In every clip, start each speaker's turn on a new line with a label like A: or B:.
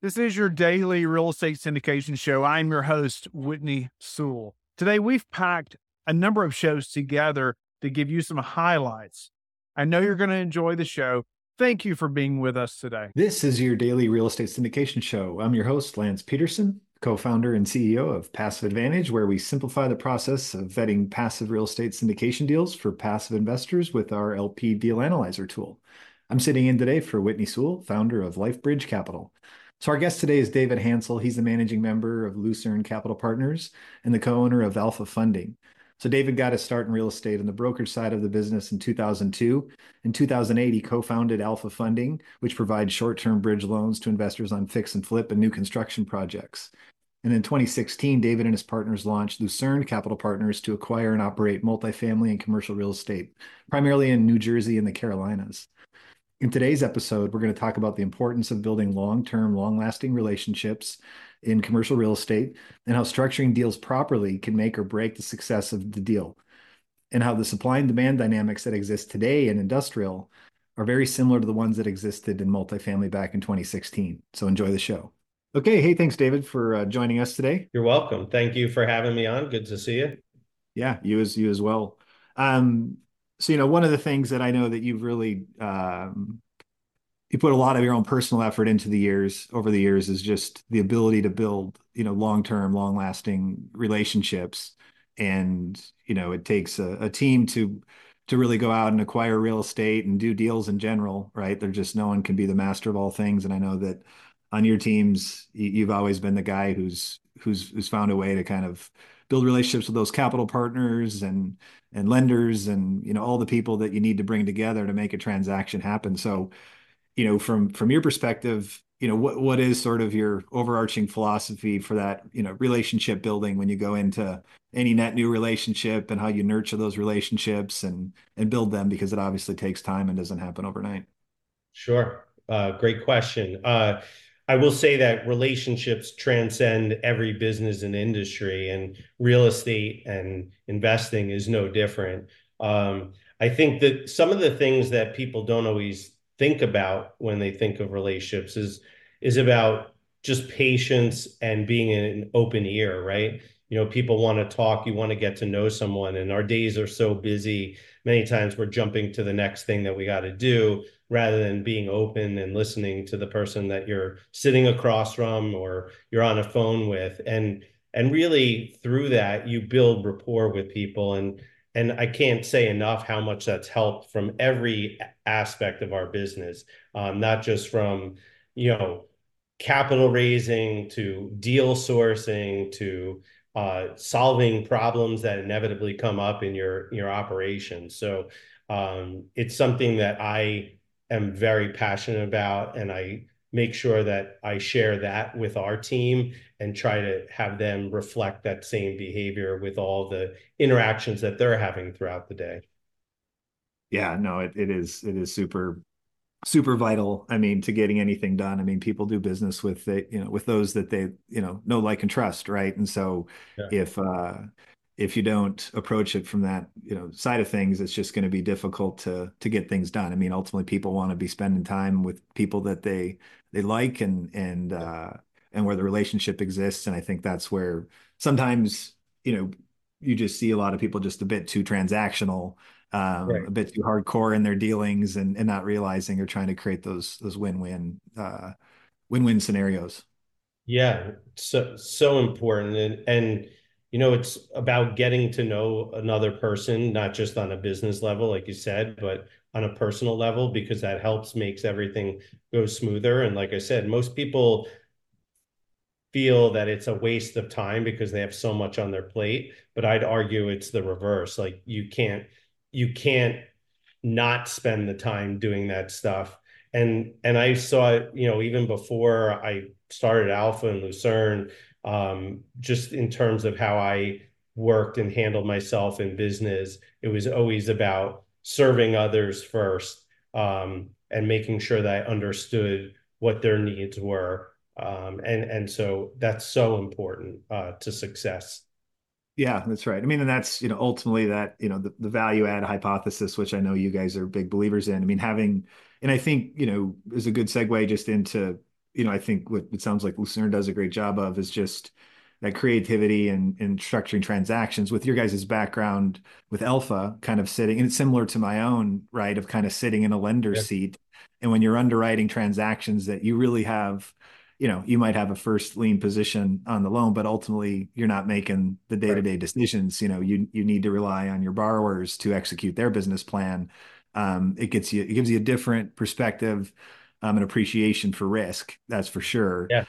A: This is your daily real estate syndication show. I'm your host, Whitney Sewell. Today, we've packed a number of shows together to give you some highlights. I know you're going to enjoy the show. Thank you for being with us today.
B: This is your daily real estate syndication show. I'm your host, Lance Peterson, co-founder and CEO of Passive Advantage, where we simplify the process of vetting passive real estate syndication deals for passive investors with our LP Deal Analyzer tool. I'm sitting in today for Whitney Sewell, founder of LifeBridge Capital. So our guest today is David Hansel. He's the managing member of Lucerne Capital Partners and the co-owner of Alpha Funding. So David got his start in real estate on the brokerage side of the business in 2002. In 2008, he co-founded Alpha Funding, which provides short-term bridge loans to investors on fix and flip and new construction projects. And in 2016, David and his partners launched Lucerne Capital Partners to acquire and operate multifamily and commercial real estate, primarily in New Jersey and the Carolinas. In today's episode, we're going to talk about the importance of building long-term, long-lasting relationships in commercial real estate and how structuring deals properly can make or break the success of the deal, and how the supply and demand dynamics that exist today in industrial are very similar to the ones that existed in multifamily back in 2016. So enjoy the show. Okay. Hey, thanks, David, for joining us today.
C: You're welcome. Thank you for having me on. Good to see you.
B: Yeah, you as well. So, one of the things that I know that you've really you put a lot of your own personal effort into over the years is just the ability to build, long-term, long-lasting relationships. And, it takes a team to really go out and acquire real estate and do deals in general, right? They're just no one can be the master of all things. And I know that on your teams, you've always been the guy who's found a way to kind of build relationships with those capital partners and lenders and all the people that you need to bring together to make a transaction happen. So, from your perspective, what is sort of your overarching philosophy for that, relationship building when you go into any net new relationship, and how you nurture those relationships and build them, because it obviously takes time and doesn't happen overnight.
C: Sure. Great question. I will say that relationships transcend every business and industry, and real estate and investing is no different. I think that some of the things that people don't always think about when they think of relationships is about just patience and being an open ear, right? People want to talk, you want to get to know someone, and our days are so busy. Many times we're jumping to the next thing that we got to do rather than being open and listening to the person that you're sitting across from or you're on a phone with. And really through that, you build rapport with people. And I can't say enough how much that's helped from every aspect of our business, not just from, capital raising to deal sourcing to solving problems that inevitably come up in your operation. So it's something that I am very passionate about, and I make sure that I share that with our team and try to have them reflect that same behavior with all the interactions that they're having throughout the day.
B: Yeah, no, it is super vital. I mean, to getting anything done. I mean, people do business with with those that they, know, like, and trust, right? And so
C: Yeah.
B: if you don't approach it from that, side of things, it's just going to be difficult to get things done. I mean, ultimately people want to be spending time with people that they like and where the relationship exists. And I think that's where sometimes, you just see a lot of people just a bit too transactional,
C: Right.
B: a bit too hardcore in their dealings, and not realizing they're trying to create those win-win scenarios.
C: Yeah, so important. And it's about getting to know another person, not just on a business level, like you said, but on a personal level, because that makes everything go smoother. And like I said, most people feel that it's a waste of time because they have so much on their plate, but I'd argue it's the reverse. Like you can't not spend the time doing that stuff. And I saw it, even before I started Alpha and Lucerne, just in terms of how I worked and handled myself in business, it was always about serving others first, and making sure that I understood what their needs were. And so that's so important to success.
B: Yeah, that's right. I mean, and that's, ultimately that, the value add hypothesis, which I know you guys are big believers in. I mean, and I think, is a good segue just into, I think what it sounds like Lucerne does a great job of is just that creativity and structuring transactions with your guys' background with Alpha kind of sitting, and it's similar to my own, right, of kind of sitting in a lender's
C: Yeah.
B: seat. And when you're underwriting transactions that you really have, you might have a first lien position on the loan, but ultimately you're not making the
C: Right.
B: day-to-day decisions. You need to rely on your borrowers to execute their business plan. It gives you a different perspective, an appreciation for risk, that's for sure.
C: Yeah.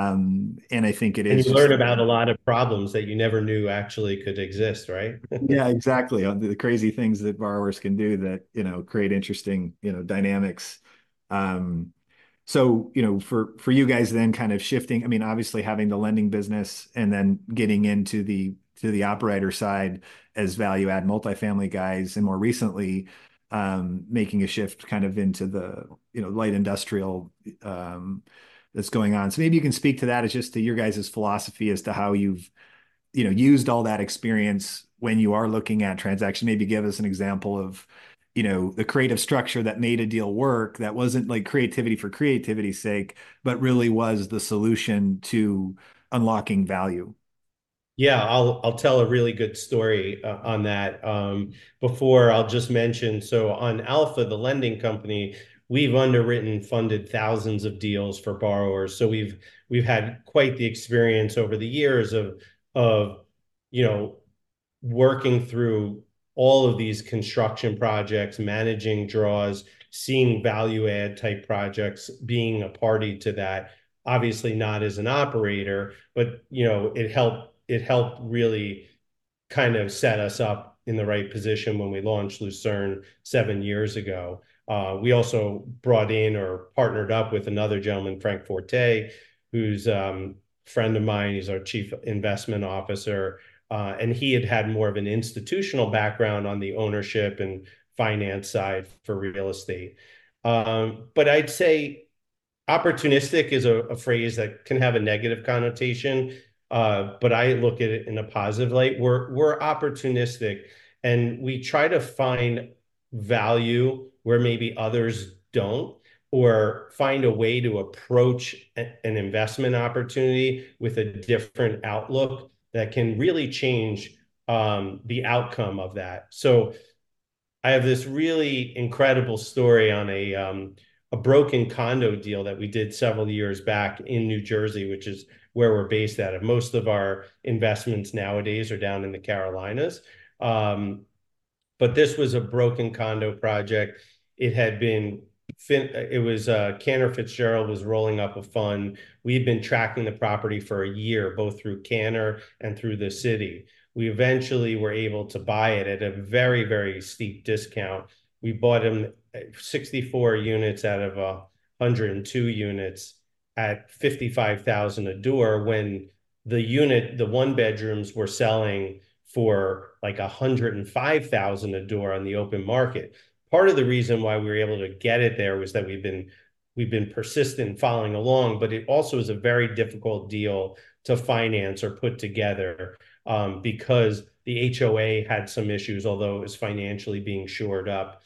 B: And I think it
C: And
B: is
C: you
B: just,
C: learn about a lot of problems that you never knew actually could exist, right?
B: yeah, exactly. The crazy things that borrowers can do that, create interesting, dynamics. Um, so, for you guys then kind of shifting, I mean, obviously having the lending business and then getting into the operator side as value add multifamily guys, and more recently, making a shift kind of into the, light industrial, that's going on. So maybe you can speak to that as just to your guys' philosophy as to how you've, used all that experience when you are looking at transaction. Maybe give us an example of, the creative structure that made a deal work that wasn't like creativity for creativity's sake, but really was the solution to unlocking value.
C: Yeah, I'll tell a really good story on that. Before I'll just mention, so on Alpha, the lending company, we've underwritten, funded thousands of deals for borrowers. So we've had quite the experience over the years of you know working through all of these construction projects, managing draws, seeing value add type projects, being a party to that. Obviously not as an operator, but it helped really kind of set us up in the right position when we launched Lucerne 7 years ago. We also brought in or partnered up with another gentleman, Frank Forte, who's a friend of mine. He's our chief investment officer. And he had had more of an institutional background on the ownership and finance side for real estate. But I'd say opportunistic is a phrase that can have a negative connotation, but I look at it in a positive light. We're opportunistic, and we try to find value where maybe others don't, or find a way to approach an investment opportunity with a different outlook that can really change the outcome of that. So I have this really incredible story on a broken condo deal that we did several years back in New Jersey, which is where we're based out of. Most of our investments nowadays are down in the Carolinas. Um, but this was a broken condo project. It had been it was Cantor Fitzgerald was rolling up a fund. We've been tracking the property for a year, both through Cantor and through the city. We eventually were able to buy it at a very, very steep discount. We bought them 64 units out of 102 units at 55,000 a door, when the one bedrooms were selling for like 105,000 a door on the open market. Part of the reason why we were able to get it there was that we've been persistent following along, but it also is a very difficult deal to finance or put together, because the HOA had some issues, although it was financially being shored up.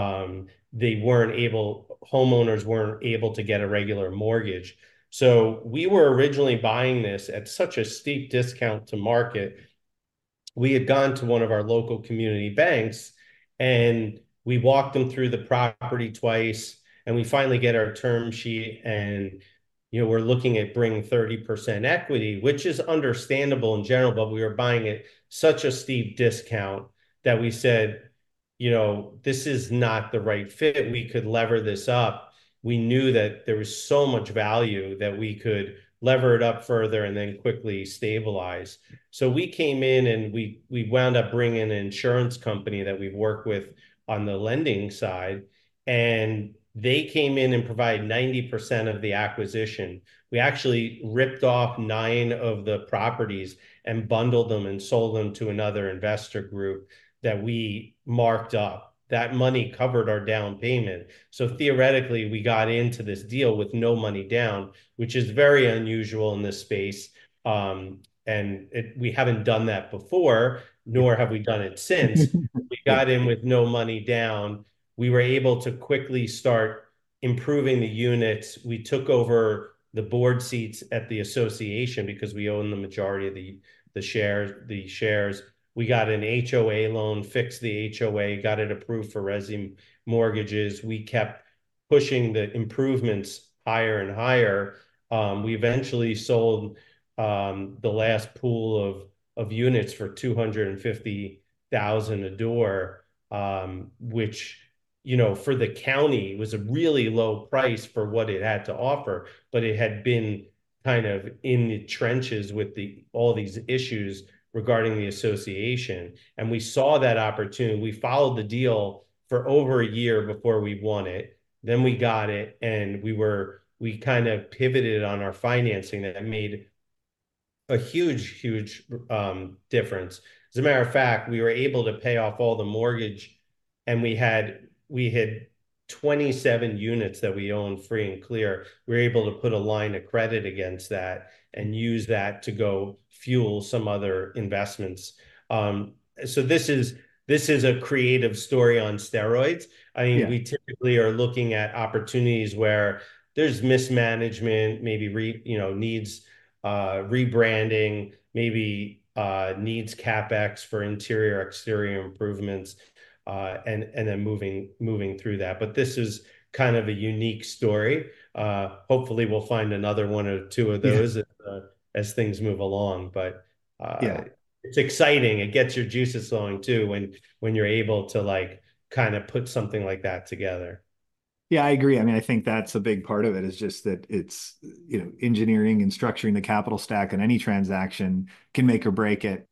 C: Homeowners weren't able to get a regular mortgage. So we were originally buying this at such a steep discount to market. We had gone to one of our local community banks, and we walked them through the property twice, and we finally get our term sheet, and we're looking at bringing 30% equity, which is understandable in general, but we were buying it such a steep discount that we said, this is not the right fit. We could lever this up. We knew that there was so much value that we could lever it up further and then quickly stabilize. So we came in and we wound up bringing an insurance company that we've worked with on the lending side, and they came in and provided 90% of the acquisition. We actually ripped off 9 of the properties and bundled them and sold them to another investor group that we marked up. That money covered our down payment. So theoretically, we got into this deal with no money down, which is very unusual in this space. We haven't done that before, nor have we done it since. We
B: Yeah.
C: got in with no money down. We were able to quickly start improving the units. We took over the board seats at the association because we own the majority of the shares. We got an HOA loan, fixed the HOA, got it approved for resi mortgages. We kept pushing the improvements higher and higher. We eventually sold the last pool of units for 250,000 a door, which, you know, for the county was a really low price for what it had to offer, but it had been kind of in the trenches with all these issues regarding the association. And we saw that opportunity. We followed the deal for over a year before we won it. Then we got it, and we kind of pivoted on our financing that made a huge, huge difference. As a matter of fact, we were able to pay off all the mortgage, and we had 27 units that we own free and clear. We were able to put a line of credit against that and use that to go fuel some other investments. So this is a creative story on steroids. I mean, we typically are looking at opportunities where there's mismanagement, maybe needs rebranding, maybe needs CapEx for interior, exterior improvements, and then moving through that. But this is kind of a unique story. Hopefully, we'll find another one or two of those as things move along. But it's exciting. It gets your juices flowing too when you're able to like kind of put something like that together.
B: Yeah, I agree. I mean, I think that's a big part of it is just that it's, engineering and structuring the capital stack on any transaction can make or break it.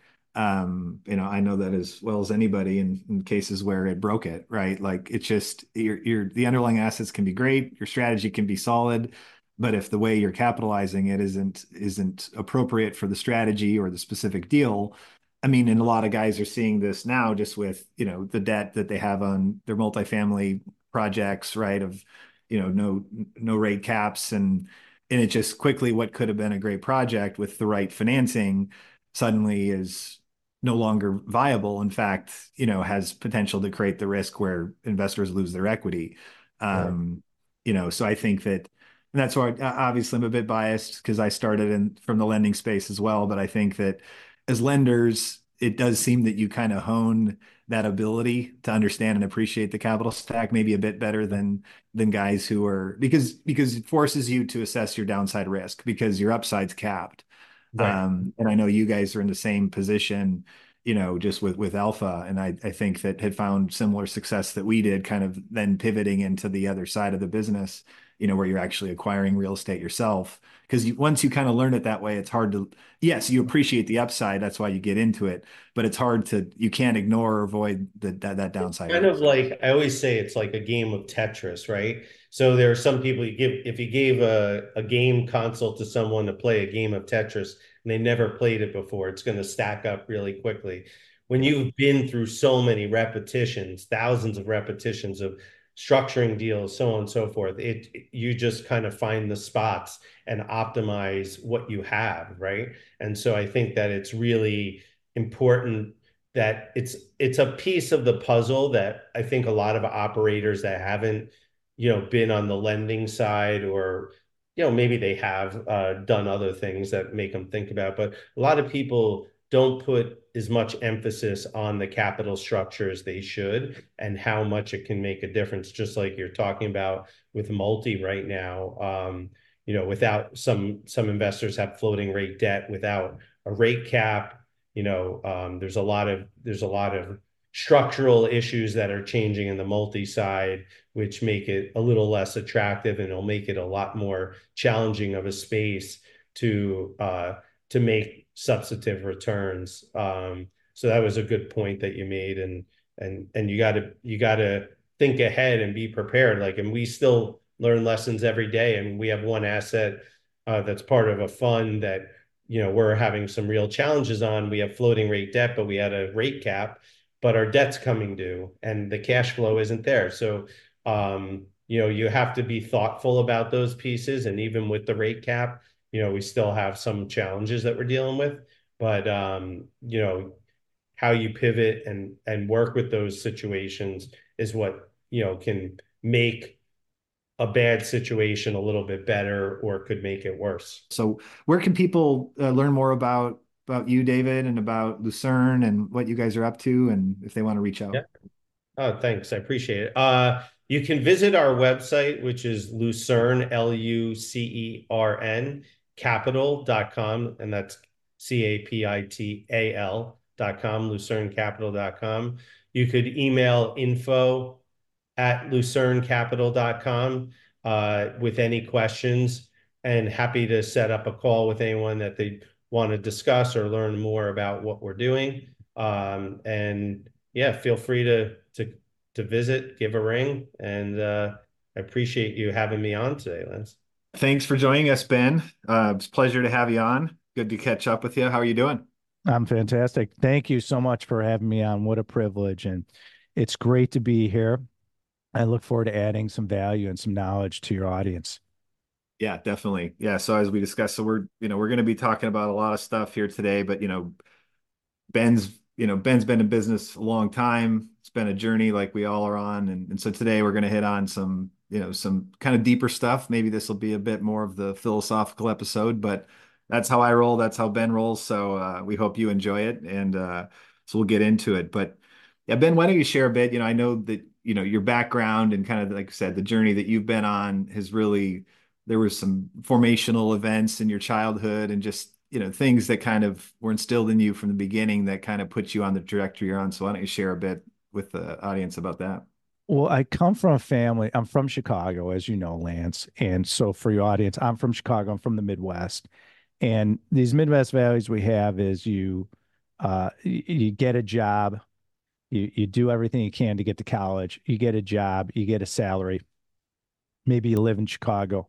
B: I know that as well as anybody in cases where it broke it, right? Like it's just the underlying assets can be great, your strategy can be solid, but if the way you're capitalizing it isn't appropriate for the strategy or the specific deal, I mean, and a lot of guys are seeing this now just with, the debt that they have on their multifamily projects, right? Of, no rate caps and it just quickly what could have been a great project with the right financing suddenly is no longer viable. In fact, has potential to create the risk where investors lose their equity. So I think that, and that's why obviously I'm a bit biased because I started from the lending space as well. But I think that as lenders, it does seem that you kind of hone that ability to understand and appreciate the capital stack maybe a bit better than guys who are because it forces you to assess your downside risk because your upside's capped.
C: Right.
B: And I know you guys are in the same position, just with Alpha. And I think that had found similar success that we did, kind of then pivoting into the other side of the business, where you're actually acquiring real estate yourself. Because once you kind of learn it that way, it's hard to, yes, you appreciate the upside. That's why you get into it. But it's hard you can't ignore or avoid that downside.
C: Kind of like I always say, it's like a game of Tetris, right? So there are some people if you gave a game console to someone to play a game of Tetris and they never played it before, it's going to stack up really quickly. When you've been through so many repetitions, thousands of repetitions of structuring deals, so on and so forth, you just kind of find the spots and optimize what you have, right? And so I think that it's really important that it's a piece of the puzzle that I think a lot of operators that haven't, been on the lending side or, maybe they have done other things that make them think about, but a lot of people don't put as much emphasis on the capital structure as they should and how much it can make a difference, just like you're talking about with multi right now. Without some investors have floating rate debt without a rate cap. There's a lot of structural issues that are changing in the multi side, which make it a little less attractive, and it'll make it a lot more challenging of a space to make substantive returns. So that was a good point that you made, and you gotta think ahead and be prepared. And we still learn lessons every day, and we have one asset that's part of a fund that we're having some real challenges on. We have floating rate debt, but we had a rate cap, but our debt's coming due and the cash flow isn't there. So, you have to be thoughtful about those pieces. And even with the rate cap, we still have some challenges that we're dealing with, but, how you pivot and work with those situations is what, can make a bad situation a little bit better or could make it worse.
B: So where can people learn more about you, David, and about Lucerne and what you guys are up to, and if they want to reach out?
C: Yeah. Oh, thanks. I appreciate it. You can visit our website, which is Lucerne, Lucern, capital.com, and that's capital.com, lucerncapital.com. You could email info@lucerncapital.com with any questions, and happy to set up a call with anyone that they want to discuss or learn more about what we're doing. And yeah, feel free to visit, give a ring, and I appreciate you having me on today, Lance.
B: Thanks for joining us, Ben. It's a pleasure to have you on. Good to catch up with you. How are you doing?
D: I'm fantastic. Thank you so much for having me on. What a privilege. And it's great to be here. I look forward to adding some value and some knowledge to your audience.
B: Yeah, definitely. Yeah. So as we discussed, so we're going to be talking about a lot of stuff here today, but Ben's been in business a long time. It's been a journey like we all are on. And so today we're going to hit on some kind of deeper stuff. Maybe this will be a bit more of the philosophical episode, but that's how I roll. That's how Ben rolls. So we hope you enjoy it. And so we'll get into it. But yeah, Ben, why don't you share a bit? I know that, your background and kind of, like I said, the journey that you've been on has really, there were some formational events in your childhood and just things that kind of were instilled in you from the beginning that kind of put you on the trajectory you're on. So why don't you share a bit with the audience about that?
D: Well, I come from a family. I'm from Chicago, as you know, Lance. And so for your audience, I'm from Chicago. I'm from the Midwest. And these Midwest values we have is you get a job, you do everything you can to get to college, you get a job, you get a salary. Maybe you live in Chicago.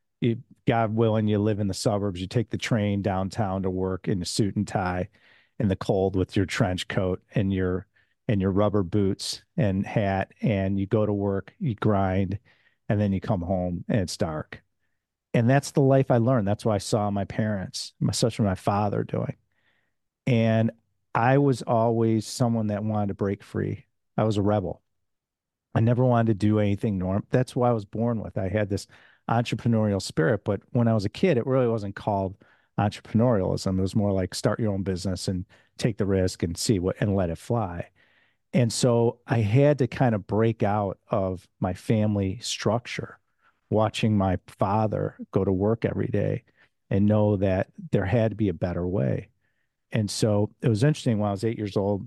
D: God willing, you live in the suburbs. You take the train downtown to work in a suit and tie in the cold with your trench coat and your rubber boots and hat, and you go to work, you grind, and then you come home and it's dark. And that's the life I learned. That's what I saw my parents, especially my father, doing. And I was always someone that wanted to break free. I was a rebel. I never wanted to do anything norm. That's why I was born with. I had this entrepreneurial spirit, but when I was a kid, it really wasn't called entrepreneurialism. It was more like start your own business and take the risk and see what and let it fly. And so I had to kind of break out of my family structure, watching my father go to work every day and know that there had to be a better way. And so it was interesting when I was 8 years old,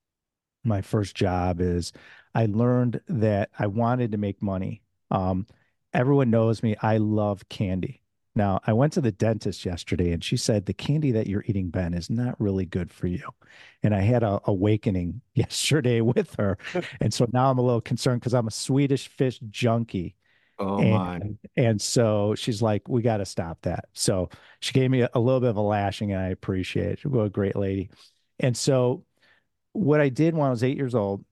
D: my first job is I learned that I wanted to make money. Everyone knows me. I love candy. Now, I went to the dentist yesterday and she said, the candy that you're eating, Ben, is not really good for you. And I had a awakening yesterday with her. And so now I'm a little concerned because I'm a Swedish fish junkie.
B: Oh my.
D: And so she's like, we got to stop that. So she gave me a little bit of a lashing and I appreciate it. She's a great lady. And so what I did when I was 8 years old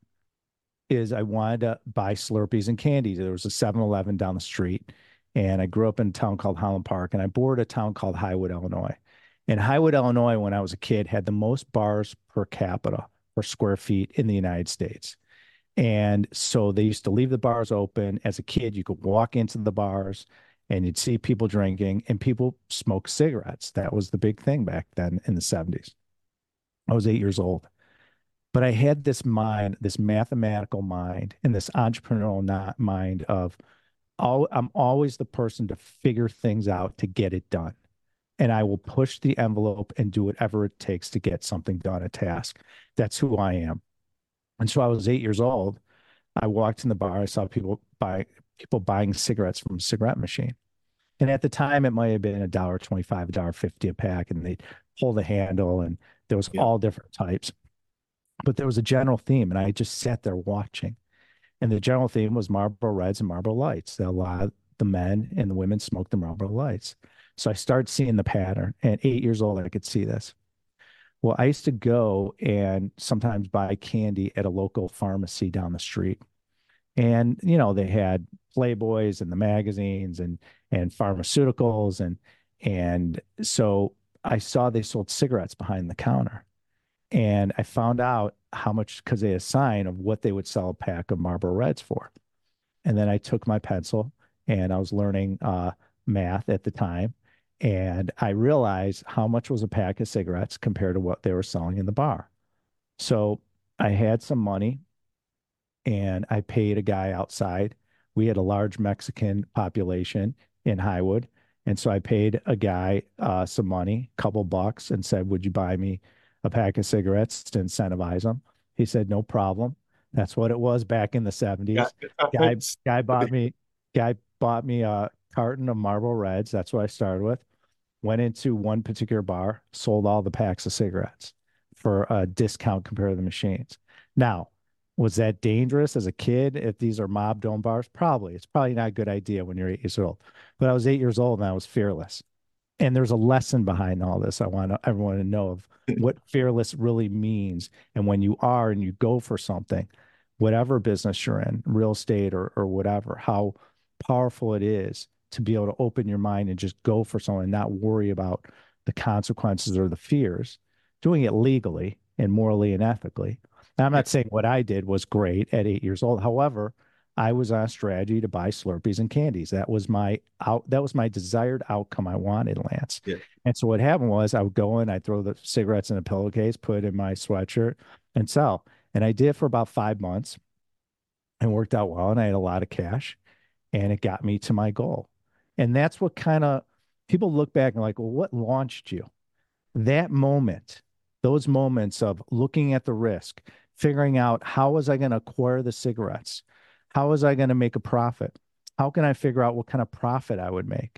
D: is I wanted to buy Slurpees and candies. There was a 7-Eleven down the street, and I grew up in a town called Highland Park, and I boarded a town called Highwood, Illinois. And Highwood, Illinois, when I was a kid, had the most bars per capita per square feet in the United States. And so they used to leave the bars open. As a kid, you could walk into the bars and you'd see people drinking and people smoke cigarettes. That was the big thing back then in the 70s. I was 8 years old. But I had this mind, this mathematical mind, and this entrepreneurial mind of I'm always the person to figure things out to get it done. And I will push the envelope and do whatever it takes to get something done, a task. That's who I am. And so I was 8 years old. I walked in the bar. I saw people buying cigarettes from a cigarette machine. And at the time, it might have been $1.25, $1.50 a pack, and they'd pull the handle, and there was all different types. But there was a general theme, and I just sat there watching. And the general theme was Marlboro Reds and Marlboro Lights. A lot of the men and the women smoked the Marlboro Lights. So I started seeing the pattern. And at 8 years old, I could see this. Well, I used to go and sometimes buy candy at a local pharmacy down the street. And, they had Playboys and the magazines and pharmaceuticals. And so I saw they sold cigarettes behind the counter. And I found out how much, because they had a sign of what they would sell a pack of Marlboro Reds for. And then I took my pencil and I was learning math at the time. And I realized how much was a pack of cigarettes compared to what they were selling in the bar. So I had some money and I paid a guy outside. We had a large Mexican population in Highwood. And so I paid a guy some money, a couple bucks, and said, would you buy me a pack of cigarettes to incentivize him? He said, no problem. That's what it was back in the 70s. Guy, guy bought me, guy bought me a carton of Marlboro Reds. That's what I started with. Went into one particular bar, sold all the packs of cigarettes for a discount compared to the machines. Now, was that dangerous as a kid? If these are mob-owned bars, probably. It's probably not a good idea when you're 8 years old. But I was 8 years old and I was fearless. And there's a lesson behind all this. I want everyone to know of what fearless really means. And when you are and you go for something, whatever business you're in, real estate or whatever, how powerful it is to be able to open your mind and just go for something and not worry about the consequences or the fears, doing it legally and morally and ethically. Now, I'm not saying what I did was great at 8 years old. However, I was on a strategy to buy Slurpees and candies. That was my desired outcome I wanted, Lance.
B: Yeah.
D: And so what happened was I would go in, I'd throw the cigarettes in a pillowcase, put it in my sweatshirt, and sell. And I did it for about 5 months and worked out well. And I had a lot of cash and it got me to my goal. And that's what kind of people look back and like, well, what launched you? That moment, those moments of looking at the risk, figuring out how was I going to acquire the cigarettes? How was I going to make a profit? How can I figure out what kind of profit I would make?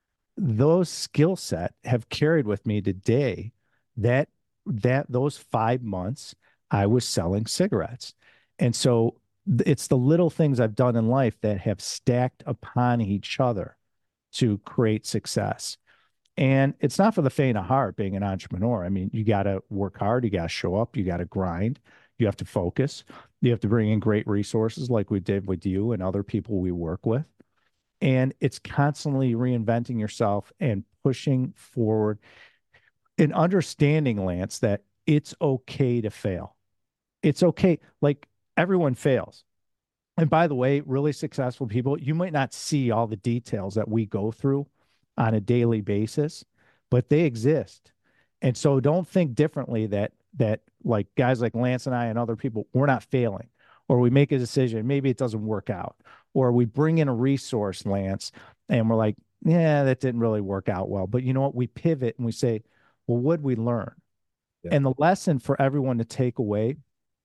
D: Those skill set have carried with me today that those 5 months I was selling cigarettes. And so it's the little things I've done in life that have stacked upon each other to create success. And it's not for the faint of heart being an entrepreneur. I mean, you got to work hard, you got to show up, you got to grind, you have to focus, you have to bring in great resources like we did with you and other people we work with. And it's constantly reinventing yourself and pushing forward and understanding, Lance, that it's okay to fail. It's okay. Like everyone fails. And by the way, really successful people, you might not see all the details that we go through on a daily basis, but they exist. And so don't think differently that like guys like Lance and I and other people, we're not failing, or we make a decision, maybe it doesn't work out, or we bring in a resource, Lance, and we're like, yeah, that didn't really work out well. But you know what? We pivot and we say, well, what did we learn? Yeah. And the lesson for everyone to take away,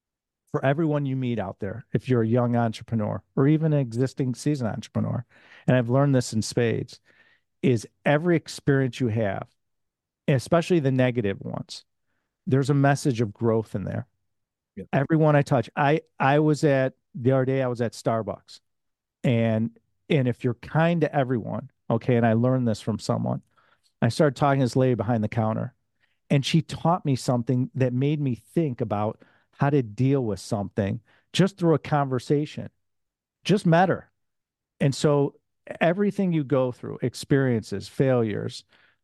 D: for everyone you meet out there, if you're a young entrepreneur or even an existing seasoned entrepreneur, and I've learned this in spades, is every experience you have, especially the negative ones, there's a message of growth in there. Yeah. Everyone I touch, I was at the other day, I was at Starbucks, and if you're kind to everyone, okay, and I learned this from someone, I started talking to this lady behind the counter, and she taught me something that made me think about how to deal with something just through a conversation. Just met her. And so everything you go through, experiences, failures,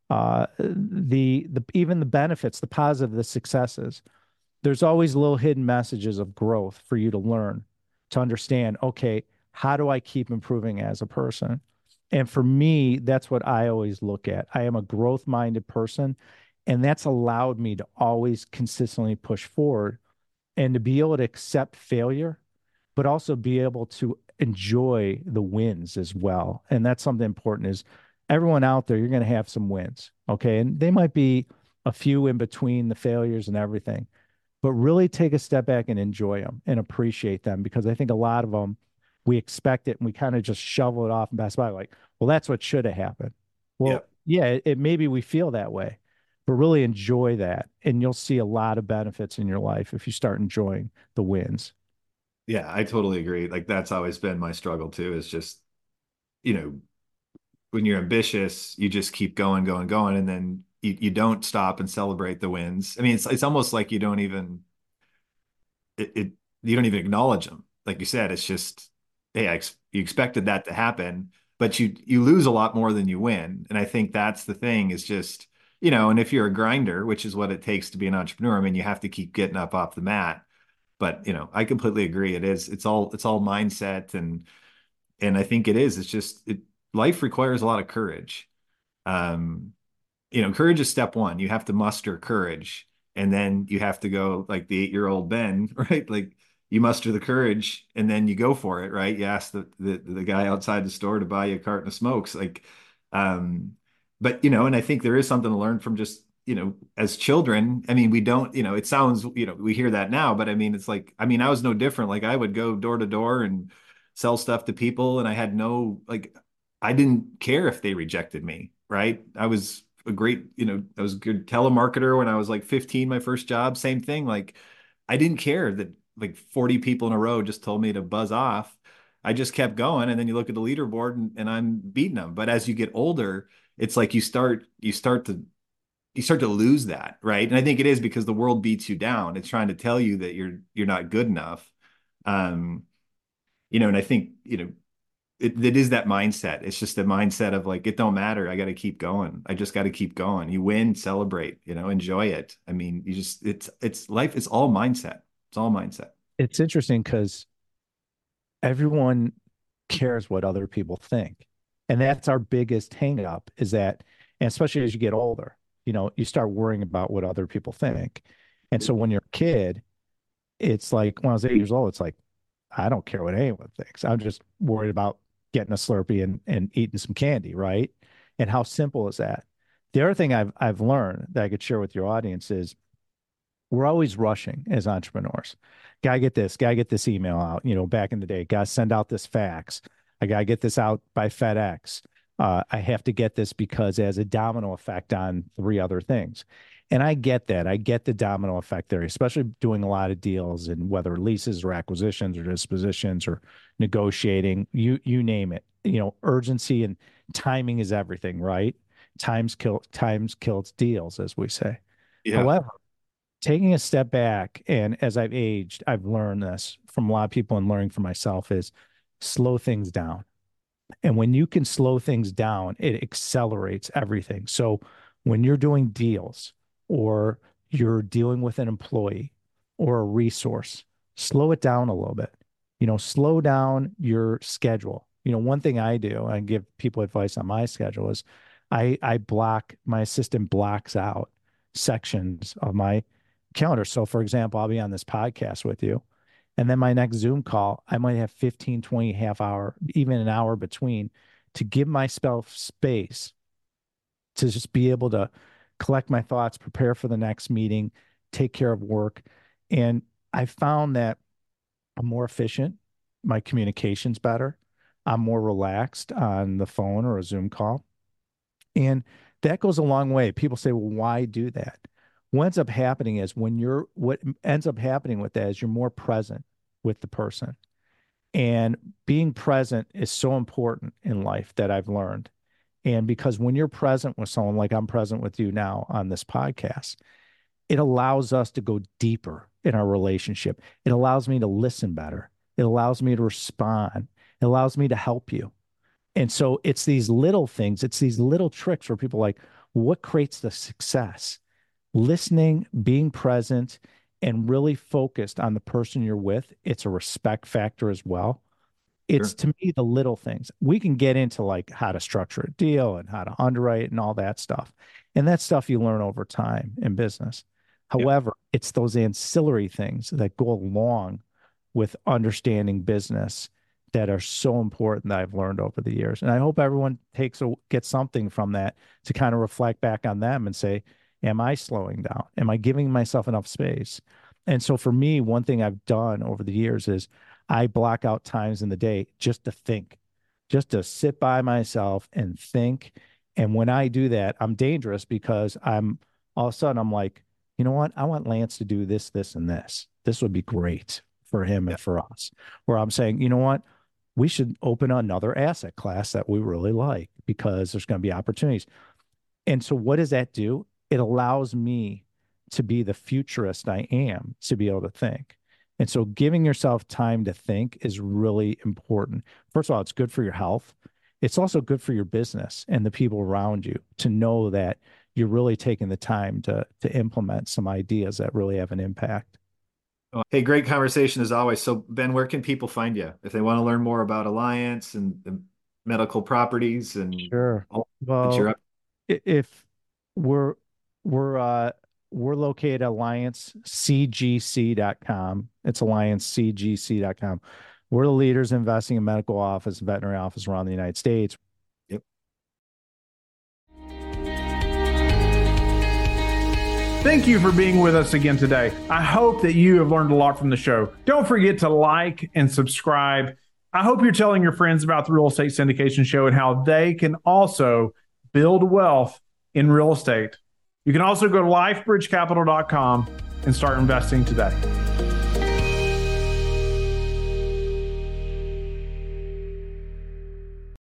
D: the even the benefits, the positive, the successes, there's always little hidden messages of growth for you to learn, to understand, okay, how do I keep improving as a person? And for me, that's what I always look at. I am a growth-minded person, and that's allowed me to always consistently push forward and to be able to accept failure, but also be able to enjoy the wins as well. And that's something important is everyone out there, you're going to have some wins. Okay. And they might be a few in between the failures and everything, but really take a step back and enjoy them and appreciate them, because I think a lot of them, we expect it and we kind of just shovel it off and pass by like, well, that's what should have happened. Well, yeah, it maybe we feel that way, but really enjoy that. And you'll see a lot of benefits in your life if you start enjoying the wins.
B: Yeah, I totally agree. Like that's always been my struggle too, is just, when you're ambitious, you just keep going, going, going. And then you don't stop and celebrate the wins. I mean, it's almost like you don't even acknowledge them. Like you said, it's just, hey, you expected that to happen, but you lose a lot more than you win. And I think that's the thing is just, and if you're a grinder, which is what it takes to be an entrepreneur, I mean, you have to keep getting up off the mat. But, I completely agree. It's all mindset. And I think it is. It's just life requires a lot of courage. Um, courage is step one. You have to muster courage, and then you have to go like the 8-year-old Ben, right? Like you muster the courage, and then you go for it, right? You ask the guy outside the store to buy you a carton of smokes, like, but and I think there is something to learn from just as children. I mean, we don't, it sounds, we hear that now, but I mean, it's like, I mean, I was no different. Like I would go door to door and sell stuff to people, and I had no like, I didn't care if they rejected me, right? I was a great, I was a good telemarketer when I was like 15, my first job, same thing. Like I didn't care that like 40 people in a row just told me to buzz off. I just kept going. And then you look at the leaderboard and I'm beating them. But as you get older, it's like you start to lose that, right? And I think it is because the world beats you down. It's trying to tell you that you're not good enough. Um, and I think, it is that mindset. It's just the mindset of like, it don't matter. I got to keep going. I just got to keep going. You win, celebrate, enjoy it. I mean, it's life. It's all mindset. It's all mindset.
D: It's interesting because everyone cares what other people think. And that's our biggest hang up is that, and especially as you get older, you start worrying about what other people think. And so when you're a kid, it's like when I was 8 years old, it's like, I don't care what anyone thinks. I'm just worried about getting a Slurpee and eating some candy, right? And how simple is that? The other thing I've learned that I could share with your audience is we're always rushing as entrepreneurs. Gotta get this email out. Back in the day, gotta send out this fax. I gotta get this out by FedEx. I have to get this because it has a domino effect on 3 other things. And I get that. I get the domino effect there, especially doing a lot of deals and whether leases or acquisitions or dispositions or negotiating, you name it. Urgency and timing is everything, right? Times kills deals, as we say.
B: Yeah.
D: However, taking a step back, and as I've aged, I've learned this from a lot of people and learning for myself is slow things down. And when you can slow things down, it accelerates everything. So when you're doing deals or you're dealing with an employee or a resource, slow it down a little bit. Slow down your schedule. One thing I do, I give people advice on my schedule is my assistant blocks out sections of my calendar. So for example, I'll be on this podcast with you. And then my next Zoom call, I might have 15, 20, half hour, even an hour between to give myself space to just be able to collect my thoughts, prepare for the next meeting, take care of work. And I found that I'm more efficient. My communication's better. I'm more relaxed on the phone or a Zoom call. And that goes a long way. People say, well, why do that? What ends up happening is what ends up happening with that is you're more present with the person. And being present is so important in life that I've learned. And because when you're present with someone like I'm present with you now on this podcast, it allows us to go deeper in our relationship. It allows me to listen better. It allows me to respond. It allows me to help you. And so it's these little things, it's these little tricks where people are like, what creates the success? Listening, being present, and really focused on the person you're with. It's a respect factor as well. It's
B: Sure.
D: to me the little things. We can get into like how to structure a deal and how to underwrite and all that stuff. And that stuff you learn over time in business.
B: Yeah.
D: However, it's those ancillary things that go along with understanding business that are so important that I've learned over the years. And I hope everyone gets something from that to kind of reflect back on them and say, am I slowing down? Am I giving myself enough space? And so for me, one thing I've done over the years is I block out times in the day just to think, just to sit by myself and think. And when I do that, I'm dangerous because I'm all of a sudden I'm like, you know what? I want Lance to do this, this, and this. This would be great for him and for us. Where I'm saying, you know what? We should open another asset class that we really like because there's going to be opportunities. And so what does that do? It allows me to be the futurist I am, to be able to think. And so giving yourself time to think is really important. First of all, it's good for your health. It's also good for your business and the people around you to know that you're really taking the time to implement some ideas that really have an impact.
B: Hey, great conversation as always. So, Ben, where can people find you if they want to learn more about Alliance and the medical properties and
D: Sure.
B: all that
D: Well,
B: you're up?
D: if we're we're uh we're located at alliancecgc.com. It's alliancecgc.com. We're the leaders in investing in medical office, veterinary office around the United States.
B: Yep.
A: Thank you for being with us again today. I hope that you have learned a lot from the show. Don't forget to like and subscribe. I hope you're telling your friends about the Real Estate Syndication Show and how they can also build wealth in real estate. You can also go to lifebridgecapital.com and start investing today.